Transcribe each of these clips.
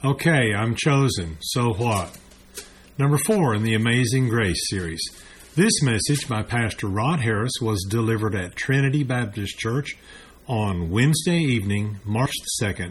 Okay, I'm chosen. So what? Number 4 in the Amazing Grace series. This message by Pastor Rod Harris was delivered at Trinity Baptist Church on Wednesday evening, March 2nd,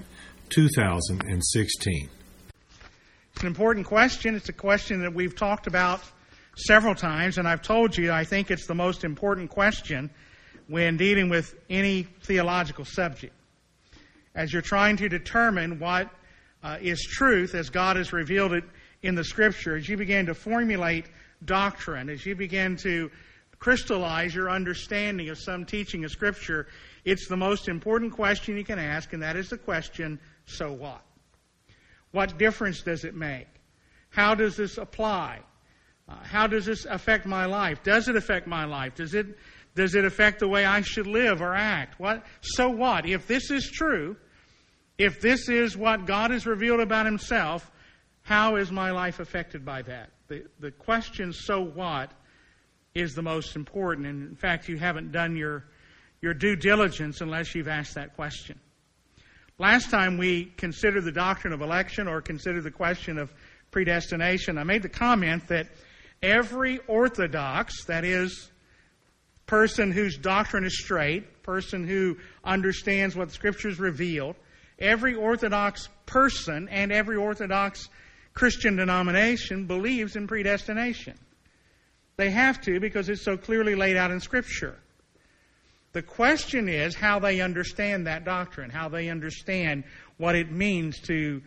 2016. It's an important question. It's a question that we've talked about several times, and I've told you I think it's the most important question when dealing with any theological subject. As you're trying to determine what is truth as God has revealed it in the Scripture, as you begin to formulate doctrine, as you begin to crystallize your understanding of some teaching of Scripture, it's the most important question you can ask, and that is the question, so what? What difference does it make? How does this apply? How does this affect my life? Does it affect my life? Does it affect the way I should live or act? So what? If this is true, if this is what God has revealed about Himself, how is my life affected by that? The question, so what, is the most important. And in fact, you haven't done your due diligence unless you've asked that question. Last time we considered the doctrine of election or considered the question of predestination, I made the comment that every Orthodox, that is, person whose doctrine is straight, person who understands what the Scriptures revealed, every Orthodox person and every Orthodox Christian denomination believes in predestination. They have to because it's so clearly laid out in Scripture. The question is how they understand that doctrine, how they understand what it means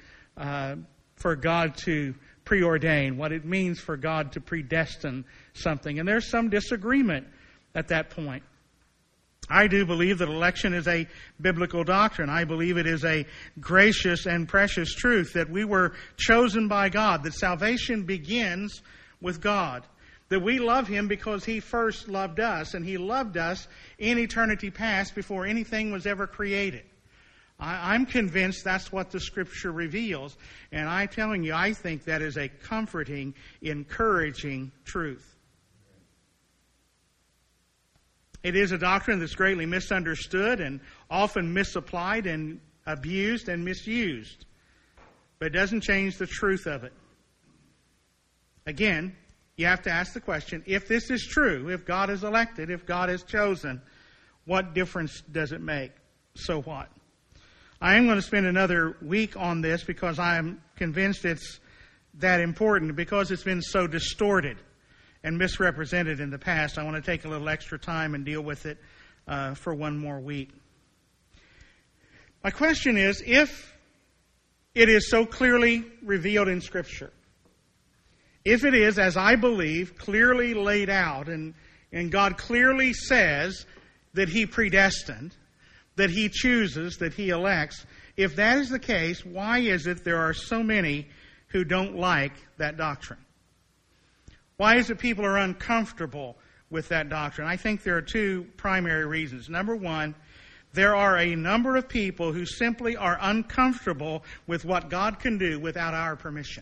for God to preordain, what it means for God to predestine something. And there's some disagreement at that point. I do believe that election is a biblical doctrine. I believe it is a gracious and precious truth that we were chosen by God, that salvation begins with God, that we love Him because He first loved us, and He loved us in eternity past before anything was ever created. I'm convinced that's what the Scripture reveals, and I'm telling you, I think that is a comforting, encouraging truth. It is a doctrine that's greatly misunderstood and often misapplied and abused and misused, but it doesn't change the truth of it. Again, you have to ask the question, if this is true, if God is elected, if God is chosen, what difference does it make? So what? I am going to spend another week on this because I am convinced it's that important, because it's been so distorted and misrepresented in the past. I want to take a little extra time and deal with it for one more week. My question is, if it is so clearly revealed in Scripture, if it is, as I believe, clearly laid out, and God clearly says that He predestined, that He chooses, that He elects, if that is the case, why is it there are so many who don't like that doctrine? Why is it people are uncomfortable with that doctrine? I think there are two primary reasons. Number one, there are a number of people who simply are uncomfortable with what God can do without our permission.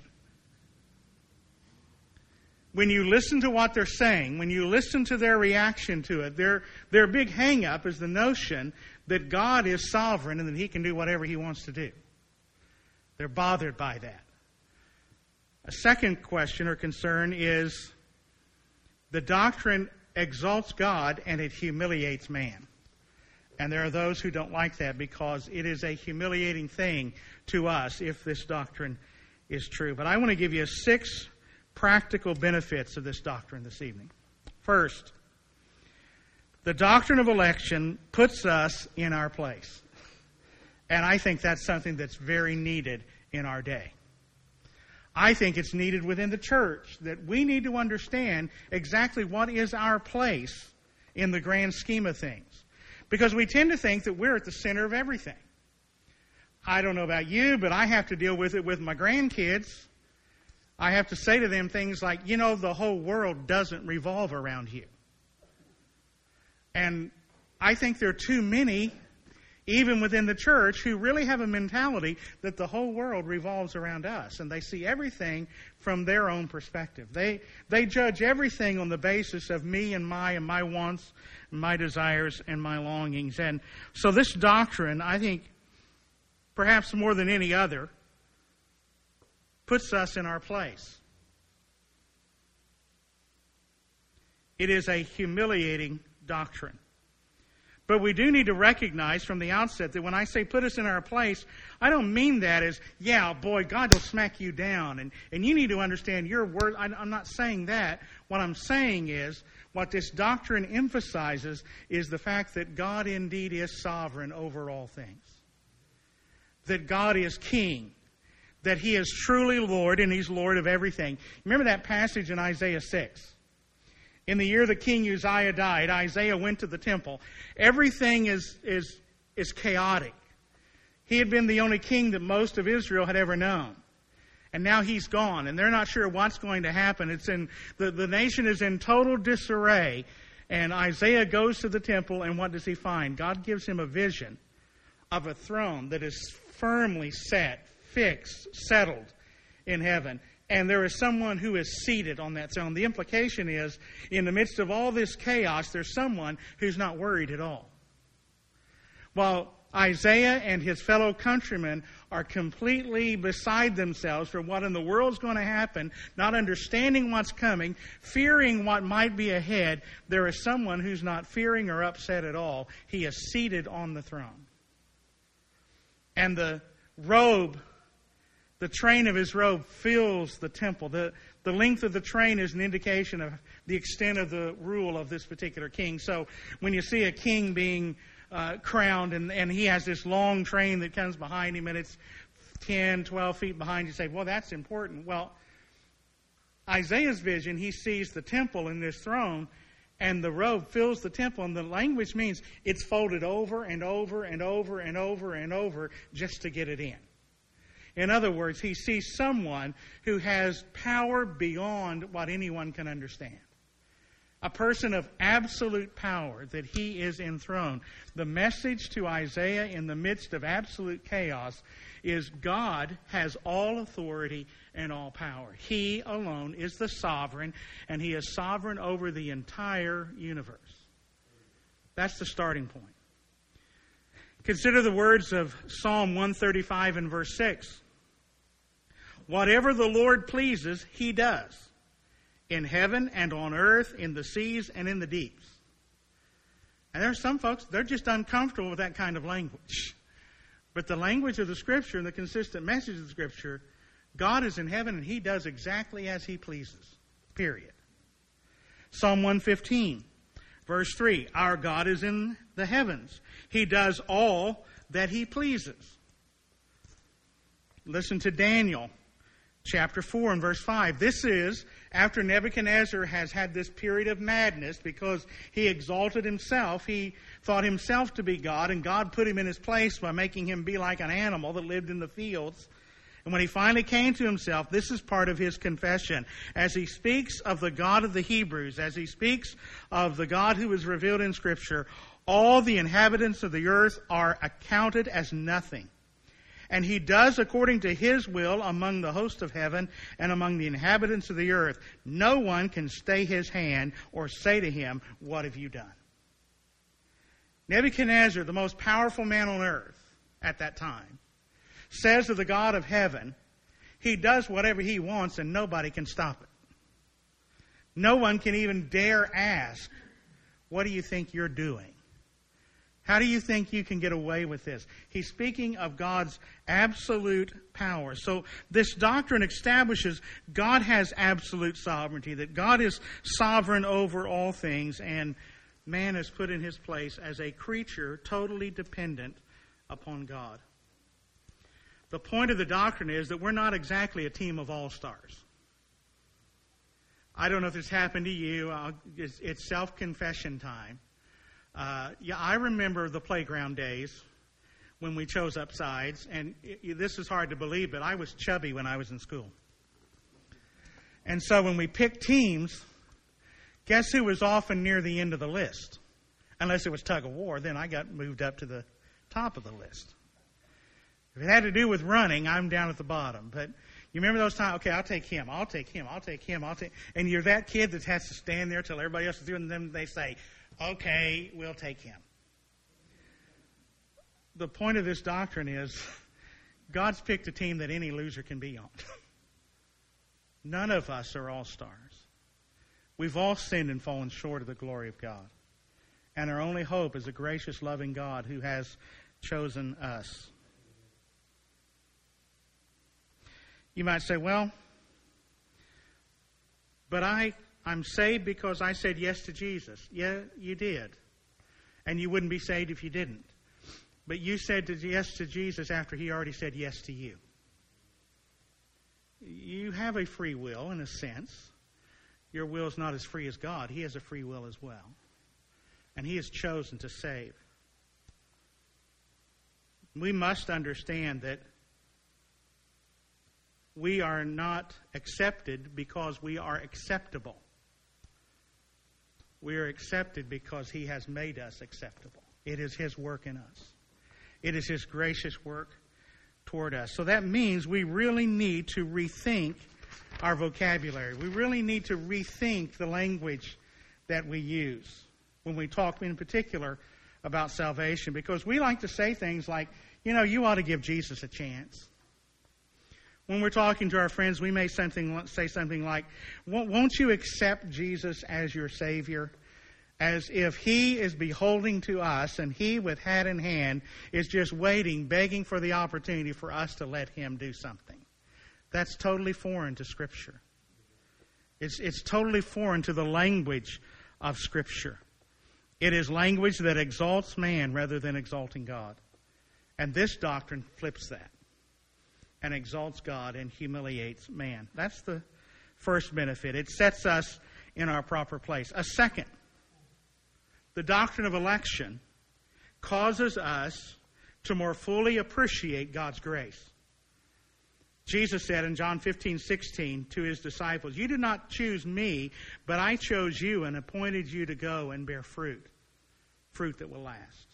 When you listen to what they're saying, when you listen to their reaction to it, their big hang-up is the notion that God is sovereign and that He can do whatever He wants to do. They're bothered by that. A second question or concern is the doctrine exalts God and it humiliates man. And there are those who don't like that because it is a humiliating thing to us if this doctrine is true. But I want to give you 6 practical benefits of this doctrine this evening. First, the doctrine of election puts us in our place. And I think that's something that's very needed in our day. I think it's needed within the church, that we need to understand exactly what is our place in the grand scheme of things. Because we tend to think that we're at the center of everything. I don't know about you, but I have to deal with it with my grandkids. I have to say to them things like, the whole world doesn't revolve around you. And I think there are too many, even within the church, who really have a mentality that the whole world revolves around us. And they see everything from their own perspective. They judge everything on the basis of me and my wants, my desires, and my longings. And so this doctrine, I think, perhaps more than any other, puts us in our place. It is a humiliating doctrine. But we do need to recognize from the outset that when I say put us in our place, I don't mean that as, yeah, boy, God will smack you down. And you need to understand your word. I'm not saying that. What I'm saying is, what this doctrine emphasizes is the fact that God indeed is sovereign over all things. That God is king. That He is truly Lord, and He's Lord of everything. Remember that passage in Isaiah 6? In the year that King Uzziah died, Isaiah went to the temple. Everything is chaotic. He had been the only king that most of Israel had ever known. And now he's gone, and they're not sure what's going to happen. The nation is in total disarray. And Isaiah goes to the temple, and what does he find? God gives him a vision of a throne that is firmly set, fixed, settled in heaven. And there is someone who is seated on that throne. The implication is, in the midst of all this chaos, there's someone who's not worried at all. While Isaiah and his fellow countrymen are completely beside themselves for what in the world's going to happen, not understanding what's coming, fearing what might be ahead, there is someone who's not fearing or upset at all. He is seated on the throne. And the train of his robe fills the temple. The length of the train is an indication of the extent of the rule of this particular king. So when you see a king being crowned and he has this long train that comes behind him and it's 10, 12 feet behind, you say, well, that's important. Well, Isaiah's vision, he sees the temple and this throne, and the robe fills the temple, and the language means it's folded over and over and over and over and over just to get it in. In other words, he sees someone who has power beyond what anyone can understand. A person of absolute power, that he is enthroned. The message to Isaiah in the midst of absolute chaos is God has all authority and all power. He alone is the sovereign, and He is sovereign over the entire universe. That's the starting point. Consider the words of Psalm 135 and verse 6. Whatever the Lord pleases, He does, in heaven and on earth, in the seas and in the deeps. And there are some folks, they're just uncomfortable with that kind of language. But the language of the Scripture and the consistent message of the Scripture, God is in heaven and He does exactly as He pleases. Period. Psalm 115, verse 3. Our God is in the heavens. He does all that He pleases. Listen to Daniel chapter 4 and verse 5. This is after Nebuchadnezzar has had this period of madness because he exalted himself. He thought himself to be God, and God put him in his place by making him be like an animal that lived in the fields. And when he finally came to himself, this is part of his confession. As he speaks of the God of the Hebrews, as he speaks of the God who is revealed in Scripture, all the inhabitants of the earth are accounted as nothing. And He does according to His will among the host of heaven and among the inhabitants of the earth. No one can stay His hand or say to Him, what have you done? Nebuchadnezzar, the most powerful man on earth at that time, says of the God of heaven, He does whatever He wants and nobody can stop it. No one can even dare ask, what do you think you're doing? How do you think you can get away with this? He's speaking of God's absolute power. So this doctrine establishes God has absolute sovereignty, that God is sovereign over all things, and man is put in his place as a creature totally dependent upon God. The point of the doctrine is that we're not exactly a team of all-stars. I don't know if this happened to you. It's self-confession time. I remember the playground days when we chose up sides, and this is hard to believe, but I was chubby when I was in school. And so when we picked teams, guess who was often near the end of the list? Unless it was tug of war, then I got moved up to the top of the list. If it had to do with running, I'm down at the bottom. But you remember those times? Okay, I'll take him. And you're that kid that has to stand there till everybody else is doing, and then they say, okay, we'll take him. The point of this doctrine is God's picked a team that any loser can be on. None of us are all-stars. We've all sinned and fallen short of the glory of God. And our only hope is a gracious, loving God who has chosen us. You might say, well, but I'm saved because I said yes to Jesus. Yeah, you did. And you wouldn't be saved if you didn't. But you said yes to Jesus after he already said yes to you. You have a free will in a sense. Your will is not as free as God. He has a free will as well. And he has chosen to save. We must understand that we are not accepted because we are acceptable. We are accepted because he has made us acceptable. It is his work in us. It is his gracious work toward us. So that means we really need to rethink our vocabulary. We really need to rethink the language that we use when we talk in particular about salvation, because we like to say things like, you ought to give Jesus a chance. When we're talking to our friends, we may say something like, won't you accept Jesus as your Savior? As if he is beholding to us and he with hat in hand is just waiting, begging for the opportunity for us to let him do something. That's totally foreign to Scripture. It's totally foreign to the language of Scripture. It is language that exalts man rather than exalting God. And this doctrine flips that and exalts God and humiliates man. That's the first benefit. It sets us in our proper place. A second, the doctrine of election causes us to more fully appreciate God's grace. Jesus said in John 15:16 to his disciples, "You did not choose me, but I chose you and appointed you to go and bear fruit that will last."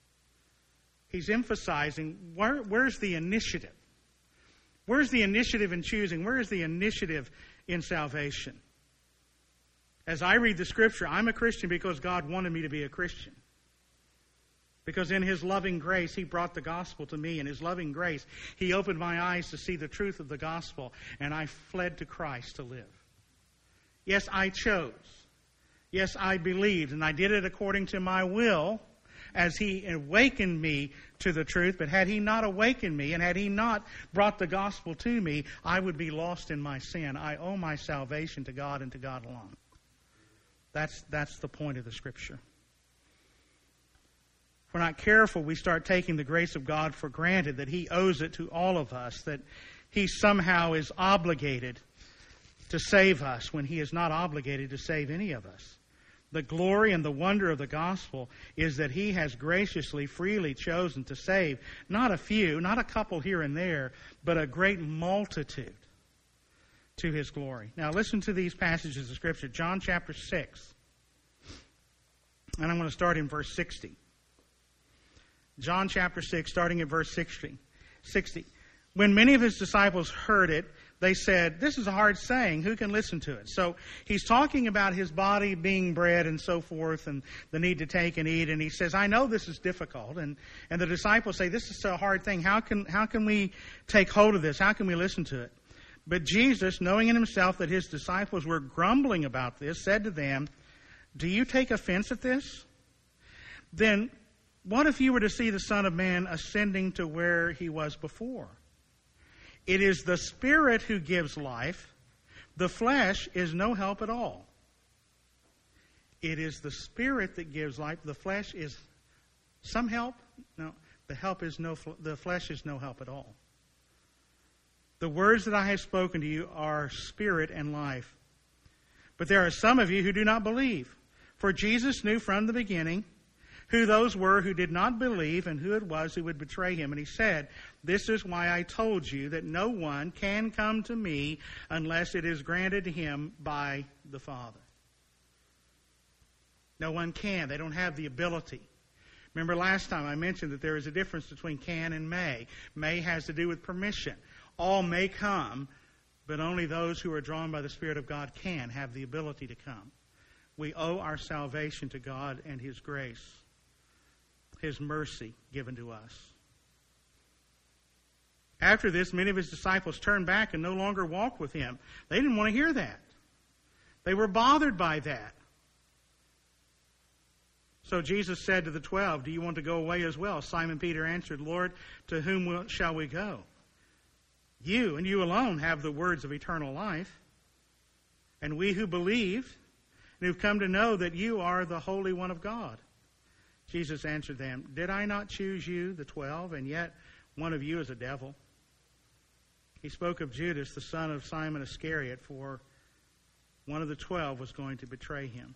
He's emphasizing where's the initiative? Where's the initiative in choosing? Where is the initiative in salvation? As I read the Scripture, I'm a Christian because God wanted me to be a Christian. Because in his loving grace, he brought the gospel to me. In his loving grace, he opened my eyes to see the truth of the gospel, and I fled to Christ to live. Yes, I chose. Yes, I believed, and I did it according to my will as he awakened me to the truth. But had he not awakened me and had he not brought the gospel to me, I would be lost in my sin. I owe my salvation to God and to God alone. That's the point of the Scripture. If we're not careful, we start taking the grace of God for granted, that he owes it to all of us, that he somehow is obligated to save us when he is not obligated to save any of us. The glory and the wonder of the gospel is that he has graciously, freely chosen to save not a few, not a couple here and there, but a great multitude to his glory. Now listen to these passages of Scripture. John chapter 6. And I'm going to start in verse 60. John chapter 6, starting at verse 60. When many of his disciples heard it, they said, "This is a hard saying. Who can listen to it?" So he's talking about his body being bread and so forth and the need to take and eat. And he says, I know this is difficult. And the disciples say, this is a hard thing. How can we take hold of this? How can we listen to it? But Jesus, knowing in himself that his disciples were grumbling about this, said to them, "Do you take offense at this? Then what if you were to see the Son of Man ascending to where he was before? It is the Spirit who gives life. The flesh is no help at all." It is the Spirit that gives life. The flesh is some help. No, the flesh is no help at all. The words that I have spoken to you are spirit and life. But there are some of you who do not believe. For Jesus knew from the beginning who those were who did not believe and who it was who would betray him. And he said, "This is why I told you that no one can come to me unless it is granted to him by the Father." No one can. They don't have the ability. Remember last time I mentioned that there is a difference between can and may. May has to do with permission. All may come, but only those who are drawn by the Spirit of God can have the ability to come. We owe our salvation to God and his grace, his mercy given to us. After this, many of his disciples turned back and no longer walked with him. They didn't want to hear that. They were bothered by that. So Jesus said to the 12, "Do you want to go away as well?" Simon Peter answered, "Lord, to whom shall we go? You and you alone have the words of eternal life. And we who believe and who've come to know that you are the Holy One of God." Jesus answered them, "Did I not choose you, the 12, and yet one of you is a devil?" He spoke of Judas, the son of Simon Iscariot, for one of the 12 was going to betray him.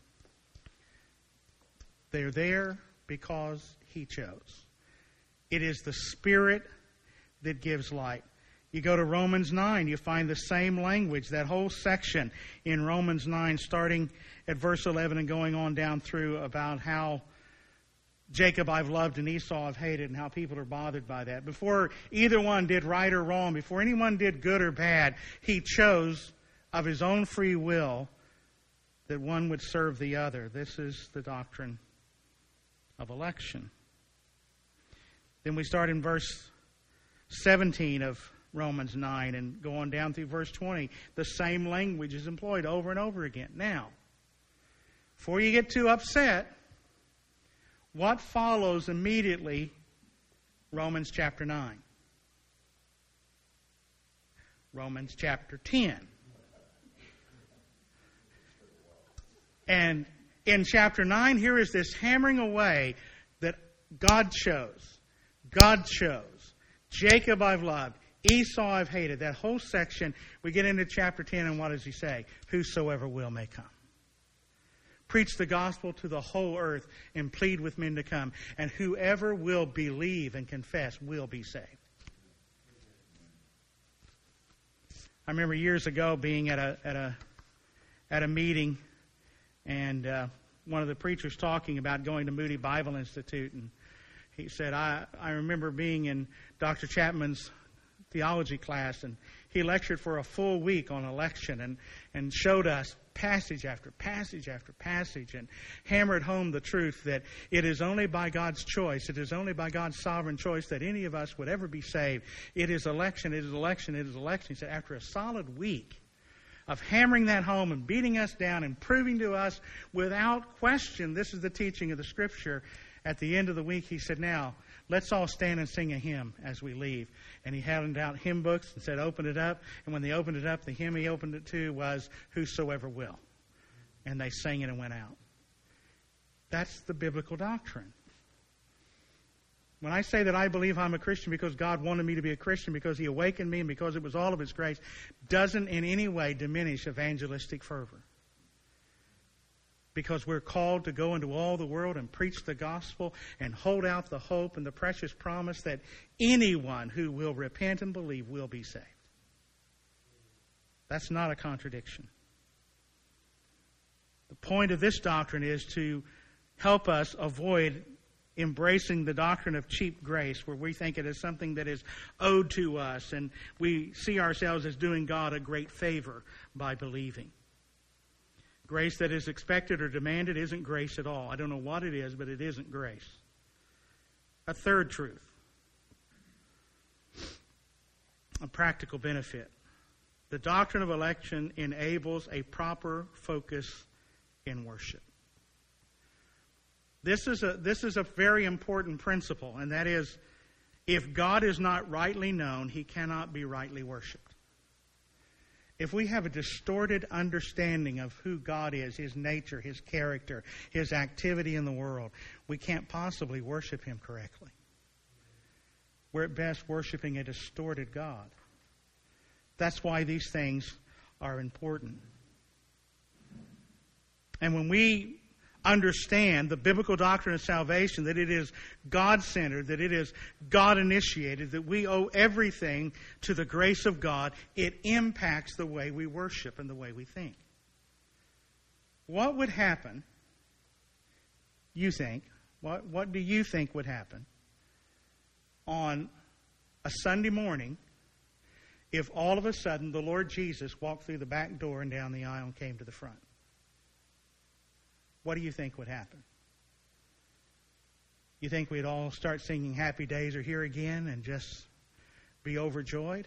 They're there because he chose. It is the Spirit that gives light. You go to Romans 9, you find the same language, that whole section in Romans 9, starting at verse 11 and going on down through about how Jacob I've loved and Esau I've hated, and how people are bothered by that. Before either one did right or wrong, before anyone did good or bad, he chose of his own free will that one would serve the other. This is the doctrine of election. Then we start in verse 17 of Romans 9 and go on down through verse 20. The same language is employed over and over again. Now, before you get too upset, what follows immediately Romans chapter 9? Romans chapter 10. And in chapter 9, here is this hammering away that God chose. God chose. Jacob I've loved. Esau I've hated. That whole section, we get into chapter 10, and what does he say? Whosoever will may come. Preach the gospel to the whole earth and plead with men to come. And whoever will believe and confess will be saved. I remember years ago being at a meeting, and one of the preachers talking about going to Moody Bible Institute, and he said, I remember being in Dr. Chapman's theology class, and he lectured for a full week on election and showed us passage after passage after passage and hammered home the truth that it is only by God's choice, it is only by God's sovereign choice that any of us would ever be saved. It is election, it is election, it is election. He said, after a solid week of hammering that home and beating us down and proving to us without question this is the teaching of the Scripture, at the end of the week he said, now, let's all stand and sing a hymn as we leave. And he handed out hymn books and said, open it up. And when they opened it up, the hymn he opened it to was, Whosoever Will. And they sang it and went out. That's the biblical doctrine. When I say that I believe I'm a Christian because God wanted me to be a Christian, because He awakened me and because it was all of His grace, doesn't in any way diminish evangelistic fervor. Because we're called to go into all the world and preach the gospel and hold out the hope and the precious promise that anyone who will repent and believe will be saved. That's not a contradiction. The point of this doctrine is to help us avoid embracing the doctrine of cheap grace, where we think it is something that is owed to us and we see ourselves as doing God a great favor by believing. Grace that is expected or demanded isn't grace at all. I don't know what it is, but it isn't grace. A third truth. A practical benefit. The doctrine of election enables a proper focus in worship. This is a very important principle, and that is, if God is not rightly known, He cannot be rightly worshipped. If we have a distorted understanding of who God is, His nature, His character, His activity in the world, we can't possibly worship Him correctly. We're at best worshiping a distorted God. That's why these things are important. And when we understand the biblical doctrine of salvation, that it is God-centered, that it is God-initiated, that we owe everything to the grace of God, it impacts the way we worship and the way we think. What would happen, you think, what do you think would happen on a Sunday morning if all of a sudden the Lord Jesus walked through the back door and down the aisle and came to the front? What do you think would happen? You think we'd all start singing Happy Days Are Here Again and just be overjoyed?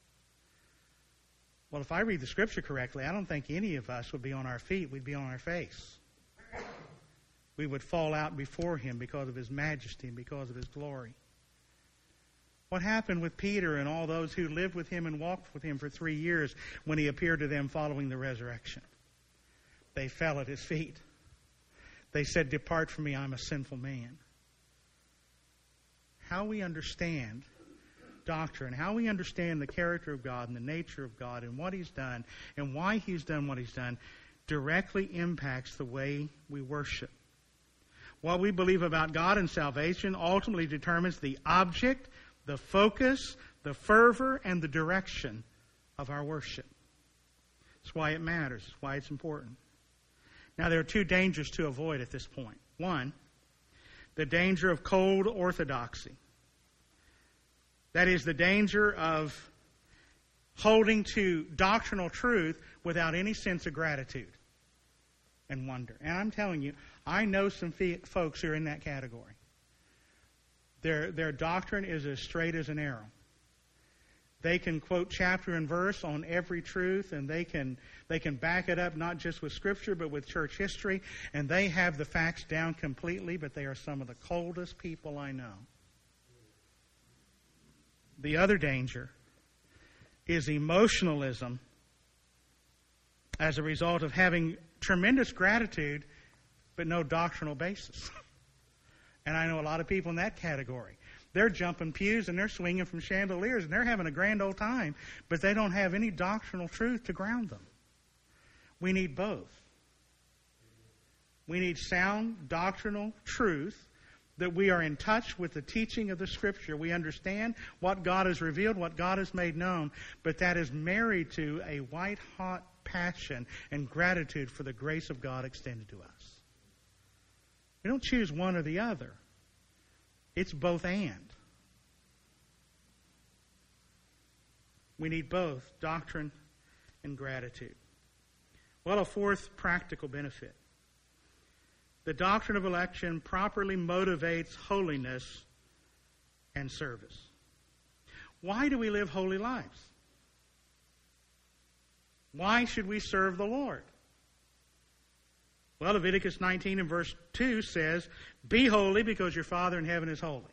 Well, if I read the Scripture correctly, I don't think any of us would be on our feet. We'd be on our face. We would fall out before Him because of His majesty and because of His glory. What happened with Peter and all those who lived with Him and walked with Him for 3 years when He appeared to them following the resurrection? They fell at His feet. They said, "Depart from me, I'm a sinful man." How we understand doctrine, how we understand the character of God and the nature of God and what He's done and why He's done what He's done directly impacts the way we worship. What we believe about God and salvation ultimately determines the object, the focus, the fervor, and the direction of our worship. That's why it matters. That's why it's important. Now, there are 2 dangers to avoid at this point. One, the danger of cold orthodoxy. That is the danger of holding to doctrinal truth without any sense of gratitude and wonder. And I'm telling you, I know some folks who are in that category. Their doctrine is as straight as an arrow. They can quote chapter and verse on every truth, and they can back it up not just with Scripture but with church history, and they have the facts down completely, but they are some of the coldest people I know. The other danger is emotionalism as a result of having tremendous gratitude but no doctrinal basis. And I know a lot of people in that category. They're jumping pews and they're swinging from chandeliers and they're having a grand old time, but they don't have any doctrinal truth to ground them. We need both. We need sound doctrinal truth, that we are in touch with the teaching of the Scripture. We understand what God has revealed, what God has made known, but that is married to a white-hot passion and gratitude for the grace of God extended to us. We don't choose one or the other. It's both and. We need both doctrine and gratitude. Well, a fourth practical benefit. The doctrine of election properly motivates holiness and service. Why do we live holy lives? Why should we serve the Lord? Well, Leviticus 19 and verse 2 says, "Be holy because your Father in heaven is holy."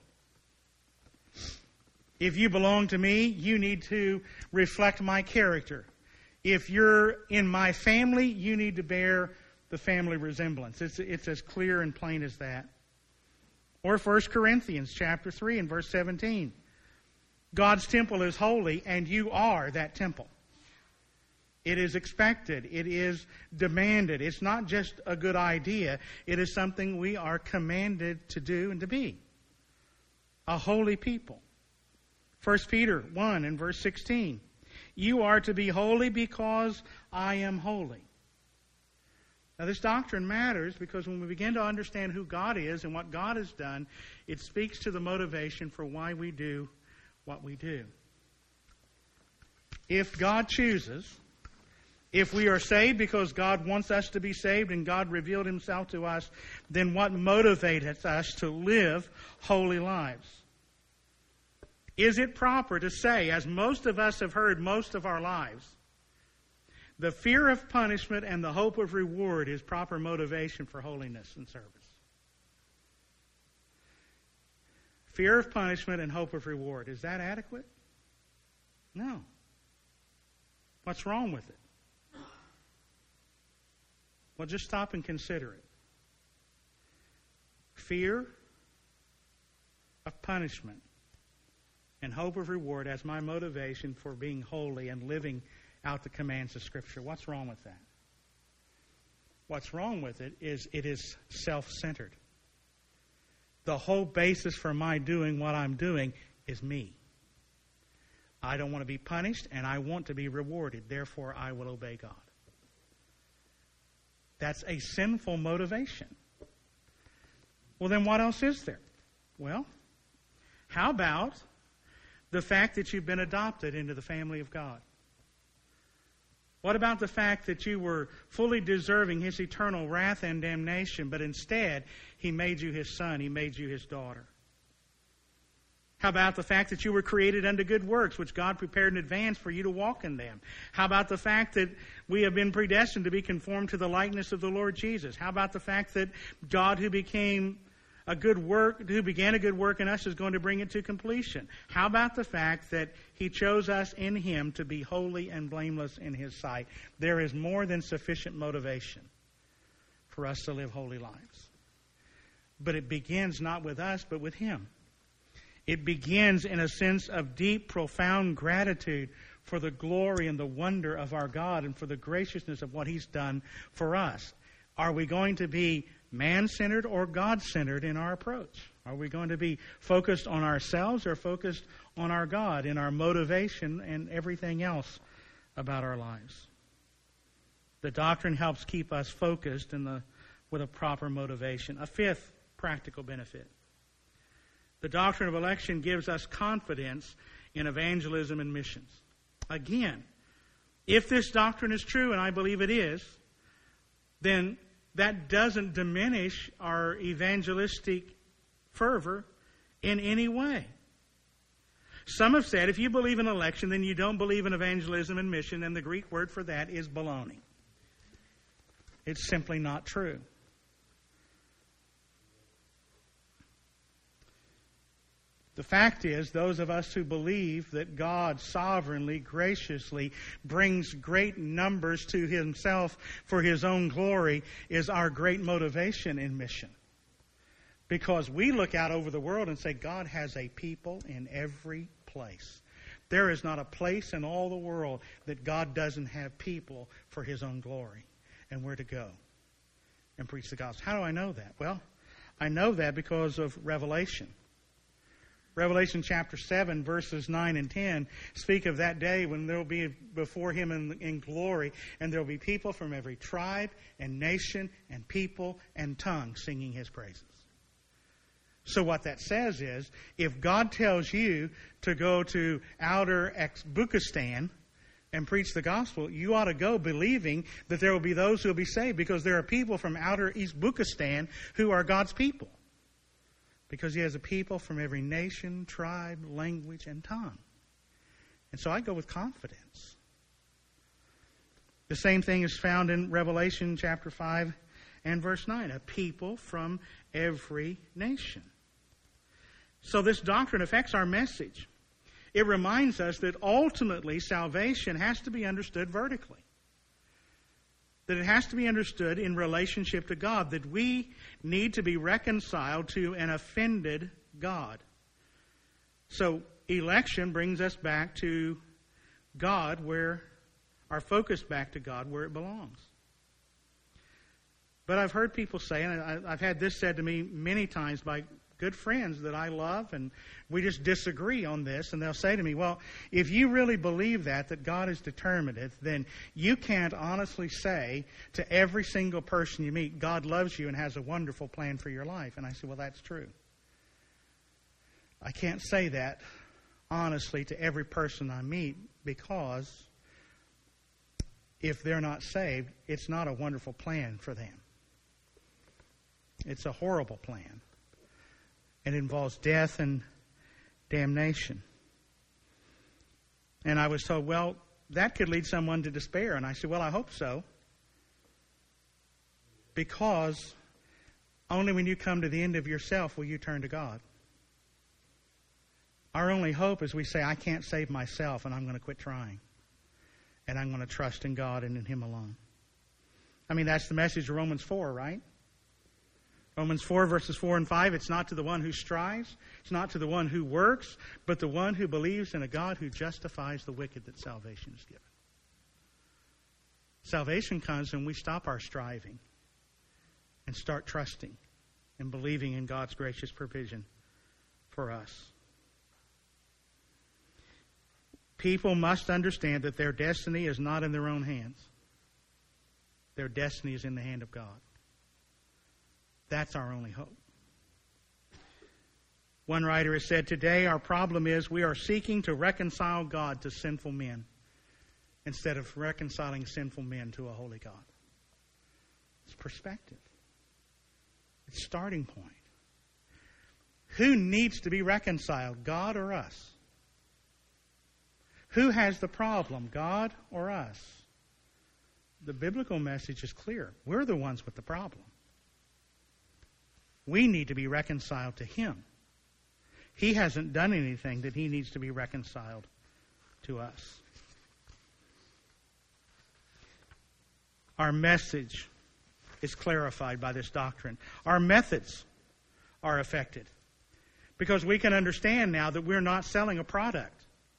If you belong to me, you need to reflect my character. If you're in my family, you need to bear the family resemblance. It's as clear and plain as that. Or 1 Corinthians chapter 3 and verse 17. God's temple is holy, and you are that temple. It is expected. It is demanded. It's not just a good idea. It is something we are commanded to do and to be. A holy people. 1 Peter 1 and verse 16. You are to be holy because I am holy. Now, this doctrine matters because when we begin to understand who God is and what God has done, it speaks to the motivation for why we do what we do. If God chooses, if we are saved because God wants us to be saved and God revealed Himself to us, then what motivates us to live holy lives? Is it proper to say, as most of us have heard most of our lives, the fear of punishment and the hope of reward is proper motivation for holiness and service? Fear of punishment and hope of reward, is that adequate? No. What's wrong with it? Well, just stop and consider it. Fear of punishment and hope of reward as my motivation for being holy and living out the commands of Scripture. What's wrong with that? What's wrong with it is self-centered. The whole basis for my doing what I'm doing is me. I don't want to be punished, and I want to be rewarded. Therefore, I will obey God. That's a sinful motivation. Well, then what else is there? Well, how about the fact that you've been adopted into the family of God? What about the fact that you were fully deserving His eternal wrath and damnation, but instead He made you His son, He made you His daughter? How about the fact that you were created unto good works, which God prepared in advance for you to walk in them? How about the fact that we have been predestined to be conformed to the likeness of the Lord Jesus? How about the fact that God who began a good work in us is going to bring it to completion? How about the fact that He chose us in Him to be holy and blameless in His sight? There is more than sufficient motivation for us to live holy lives. But it begins not with us, but with Him. It begins in a sense of deep, profound gratitude for the glory and the wonder of our God and for the graciousness of what He's done for us. Are we going to be man-centered or God-centered in our approach? Are we going to be focused on ourselves or focused on our God in our motivation and everything else about our lives? The doctrine helps keep us focused with a proper motivation. A fifth practical benefit. The doctrine of election gives us confidence in evangelism and missions. Again, if this doctrine is true, and I believe it is, then that doesn't diminish our evangelistic fervor in any way. Some have said if you believe in election, then you don't believe in evangelism and mission, and the Greek word for that is baloney. It's simply not true. The fact is, those of us who believe that God sovereignly, graciously brings great numbers to Himself for His own glory is our great motivation in mission. Because we look out over the world and say, God has a people in every place. There is not a place in all the world that God doesn't have people for His own glory. And we're to go and preach the gospel. How do I know that? Well, I know that because of Revelation. Revelation chapter 7, verses 9 and 10 speak of that day when there will be before Him in glory, and there will be people from every tribe and nation and people and tongue singing His praises. So what that says is, if God tells you to go to outer Uzbekistan and preach the gospel, you ought to go believing that there will be those who will be saved, because there are people from outer Uzbekistan who are God's people. Because He has a people from every nation, tribe, language, and tongue. And so I go with confidence. The same thing is found in Revelation chapter 5 and verse 9. A people from every nation. So this doctrine affects our message. It reminds us that ultimately salvation has to be understood vertically. That it has to be understood in relationship to God, that we need to be reconciled to an offended God. So election brings us back to God, where our focus back to God where it belongs. But I've heard people say, and I've had this said to me many times by good friends that I love, and we just disagree on this, and they'll say to me, well, if you really believe that God is determinative, then you can't honestly say to every single person you meet, God loves you and has a wonderful plan for your life. And I say, well, that's true. I can't say that honestly to every person I meet, because if they're not saved, it's not a wonderful plan for them. It's a horrible plan. It involves death and damnation. And I was told, well, that could lead someone to despair. And I said, well, I hope so. Because only when you come to the end of yourself will you turn to God. Our only hope is we say, I can't save myself, and I'm going to quit trying. And I'm going to trust in God and in Him alone. I mean, that's the message of Romans 4, right? Romans 4, verses 4 and 5, it's not to the one who strives, it's not to the one who works, but the one who believes in a God who justifies the wicked that salvation is given. Salvation comes when we stop our striving and start trusting and believing in God's gracious provision for us. People must understand that their destiny is not in their own hands. Their destiny is in the hand of God. That's our only hope. One writer has said, today our problem is we are seeking to reconcile God to sinful men instead of reconciling sinful men to a holy God. It's perspective. It's starting point. Who needs to be reconciled, God or us? Who has the problem, God or us? The biblical message is clear. We're the ones with the problem. We need to be reconciled to Him. He hasn't done anything that He needs to be reconciled to us. Our message is clarified by this doctrine. Our methods are affected because we can understand now that we're not selling a product.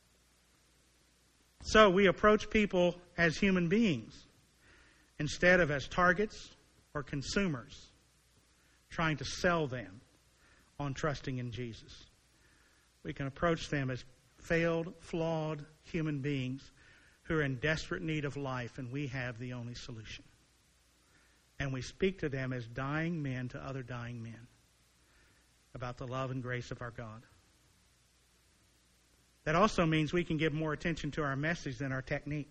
So we approach people as human beings instead of as targets or consumers, trying to sell them on trusting in Jesus. We can approach them as failed, flawed human beings who are in desperate need of life, and we have the only solution. And we speak to them as dying men to other dying men about the love and grace of our God. That also means we can give more attention to our message than our technique.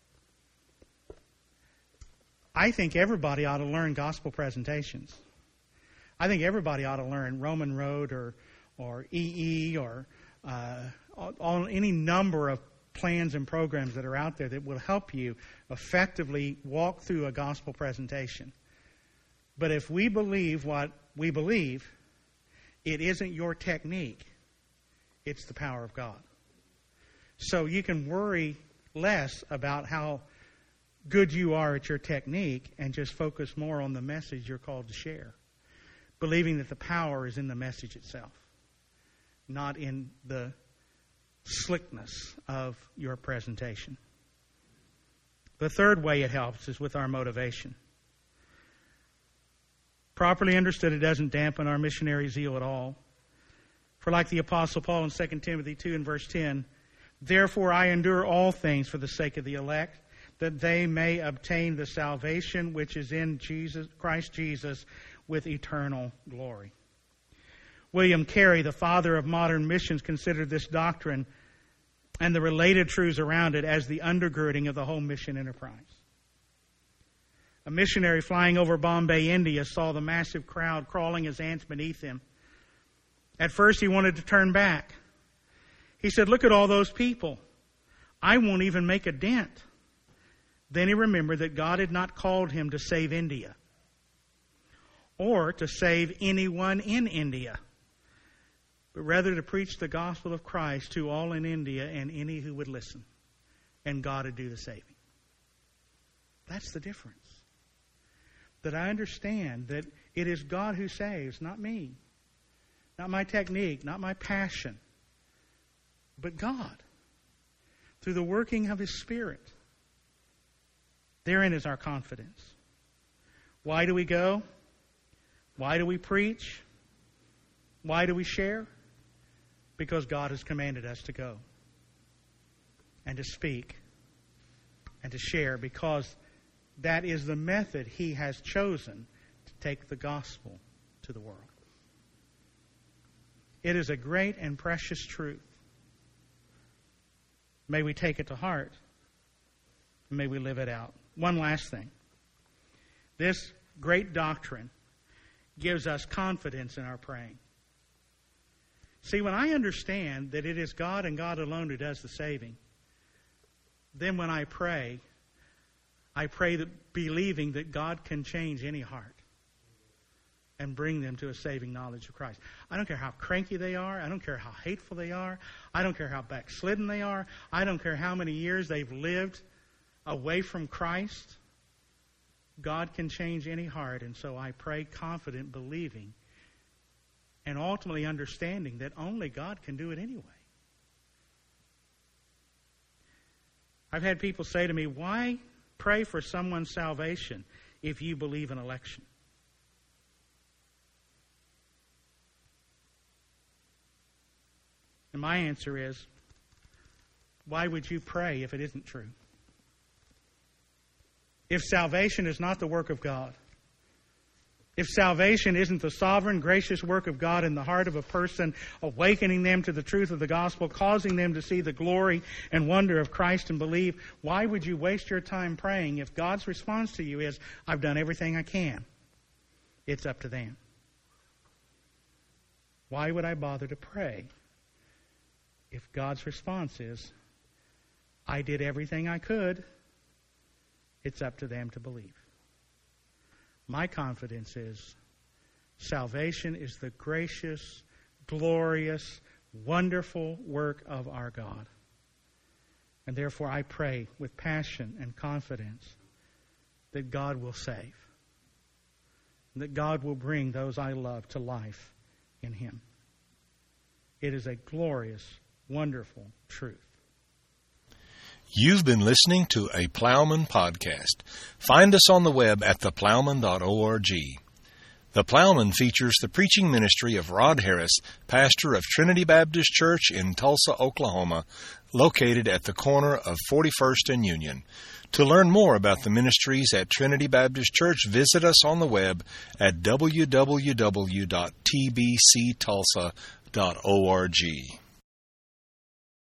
I think everybody ought to learn gospel presentations. I think everybody ought to learn Roman Road or EE or on any number of plans and programs that are out there that will help you effectively walk through a gospel presentation. But if we believe what we believe, it isn't your technique, it's the power of God. So you can worry less about how good you are at your technique and just focus more on the message you're called to share, believing that the power is in the message itself, not in the slickness of your presentation. The third way it helps is with our motivation. Properly understood, it doesn't dampen our missionary zeal at all. For like the Apostle Paul in 2 Timothy 2 and verse 10, therefore I endure all things for the sake of the elect, that they may obtain the salvation which is in Christ Jesus with eternal glory. William Carey, the father of modern missions, considered this doctrine and the related truths around it as the undergirding of the whole mission enterprise. A missionary flying over Bombay, India, saw the massive crowd crawling as ants beneath him. At first, he wanted to turn back. He said, look at all those people. I won't even make a dent. Then he remembered that God had not called him to save India or to save anyone in India, but rather to preach the gospel of Christ to all in India and any who would listen. And God would do the saving. That's the difference. That I understand that it is God who saves, not me. Not my technique, not my passion. But God. Through the working of His Spirit. Therein is our confidence. Why do we go? Why do we preach? Why do we share? Because God has commanded us to go. And to speak. And to share. Because that is the method He has chosen to take the gospel to the world. It is a great and precious truth. May we take it to heart. May we live it out. One last thing. This great doctrine gives us confidence in our praying. See, when I understand that it is God and God alone who does the saving, then when I pray that believing that God can change any heart and bring them to a saving knowledge of Christ. I don't care how cranky they are. I don't care how hateful they are. I don't care how backslidden they are. I don't care how many years they've lived away from Christ. God can change any heart, and so I pray confident, believing, and ultimately understanding that only God can do it anyway. I've had people say to me, why pray for someone's salvation if you believe in election? And my answer is, why would you pray if it isn't true? If salvation is not the work of God, if salvation isn't the sovereign, gracious work of God in the heart of a person, awakening them to the truth of the gospel, causing them to see the glory and wonder of Christ and believe, why would you waste your time praying if God's response to you is, I've done everything I can? It's up to them. Why would I bother to pray if God's response is, I did everything I could, it's up to them to believe? My confidence is salvation is the gracious, glorious, wonderful work of our God. And therefore I pray with passion and confidence that God will save, that God will bring those I love to life in Him. It is a glorious, wonderful truth. You've been listening to a Plowman podcast. Find us on the web at theplowman.org. The Plowman features the preaching ministry of Rod Harris, pastor of Trinity Baptist Church in Tulsa, Oklahoma, located at the corner of 41st and Union. To learn more about the ministries at Trinity Baptist Church, visit us on the web at www.tbctulsa.org.